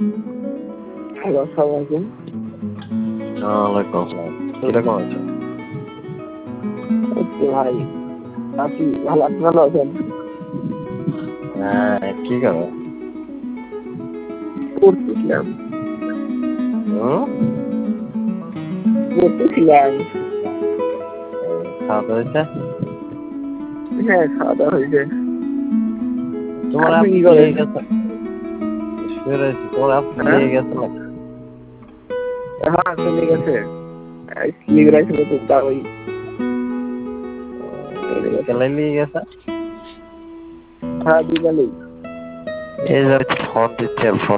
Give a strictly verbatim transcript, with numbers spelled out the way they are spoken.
Hello, আসসালামু আলাইকুম। ওয়ালাইকুম আসসালাম। কিরকম আছেন? এই তো ভাই আছি ভালো। আপনি ভালো আছেন? হ্যাঁ, কি করেন? পড়তেছিলাম হুম? পড়তেছিলাম খাওয়া দাওয়া হয়েছে? হ্যাঁ, খাওয়া দাওয়া হয়েছে। তোমার আপনি আপু কি বিয়ে করেন? গেছে? শুয়ে রয়েছি। তোমার আপু হ্যাঁ বিয়ে গেছে নাকি? হ্যাঁ, চলে গেছে। স্লিপ রাইছিল তো তা ওই চলে গেছে। বিকেলে নিয়ে গেছে? হ্যাঁ, বিকালেই। এই যে ফোন দিচ্ছে ফোন